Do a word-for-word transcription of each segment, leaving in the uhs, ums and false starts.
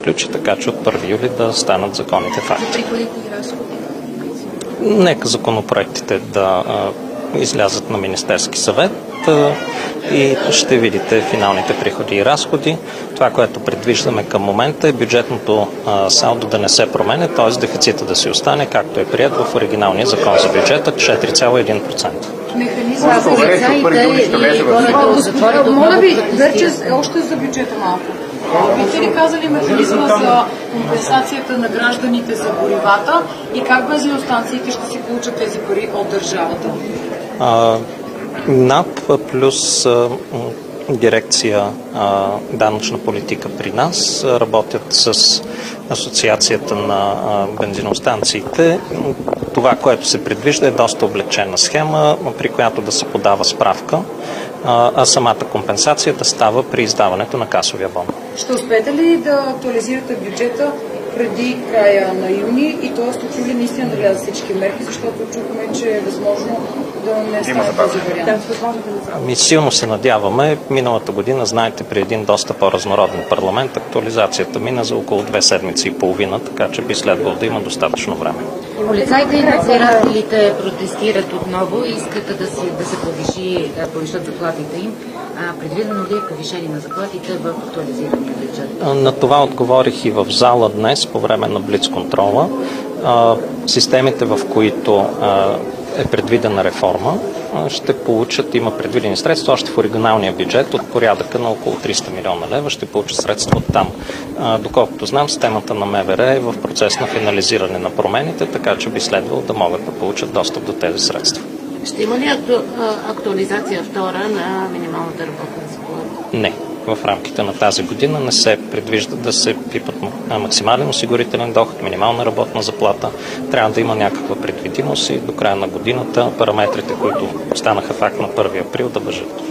приключи, така че от първи юли да станат законните факти. Нека законопроектите да а, излязат на Министерски съвет а, и ще видите финалните приходи и разходи. Това, което предвиждаме към момента е бюджетното а, салдо да не се променя, т.е. дефицита да си остане, както е прият в оригиналния закон за бюджета, четири цяло и едно процента. Механизма за полицаите и хората да затворят отново. Моля ви, Верче, още за бюджета малко. Бихте ли казали механизма за компенсацията на гражданите за горивата и как бензиностанциите ще си получат тези пари от държавата? А, НАП плюс а, дирекция а, данъчна политика при нас работят с Асоциацията на а, бензиностанциите. Това, което се предвижда, е доста облегчена схема, при която да се подава справка, а, а самата компенсация да става при издаването на касовия бон. Ще успеете ли да актуализирате бюджета преди края на юни и т.е. от юли наистина да влязат всички мерки, защото чухме, че е възможно да не стане този вариант? Ами силно се надяваме. Миналата година, знаете, при един доста по-разнороден парламент, актуализацията мина за около две седмици и половина, така че би следвало да има достатъчно време. Полицайите и надзирателите протестират отново и искат да, си, да се повиши, да повишат заплатите им. А предвидено ли е повишение на заплатите в актуализирания бюджет? На това отговорих и в зала днес по време на блицконтрола. Системите, в които е предвидена реформа, ще получат, има предвидени средства още в оригиналния бюджет от порядъка на около триста милиона лева, ще получат средства от там. Доколкото знам, системата на МВР е в процес на финализиране на промените, така че би следвало да могат да получат достъп до тези средства. Ще има ли акту... актуализация втора на минималната работна заплата? Не. В рамките на тази година не се предвижда да се пипат максимален осигурителен доход, минимална работна заплата. Трябва да има някаква предвидимост и до края на годината параметрите, които станаха факт на първи април, да бъдат.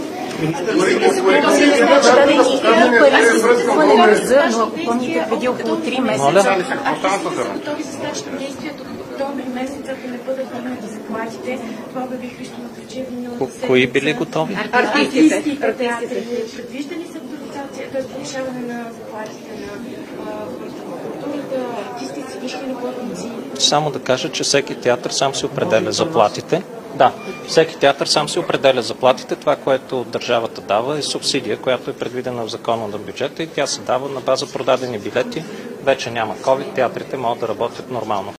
Кои били готови? Артисти, предвижда ли се актуализация, т.е. повишаване на заплатите на хората в културата, артисти, цивилни работници? Само да кажа, че всеки театър сам си определя заплатите. Да, всеки театър сам си определя заплатите. Това, което държавата дава, е субсидия, която е предвидена в закона на бюджета и тя се дава на база продадени билети. Вече няма ковид, театрите могат да работят нормално.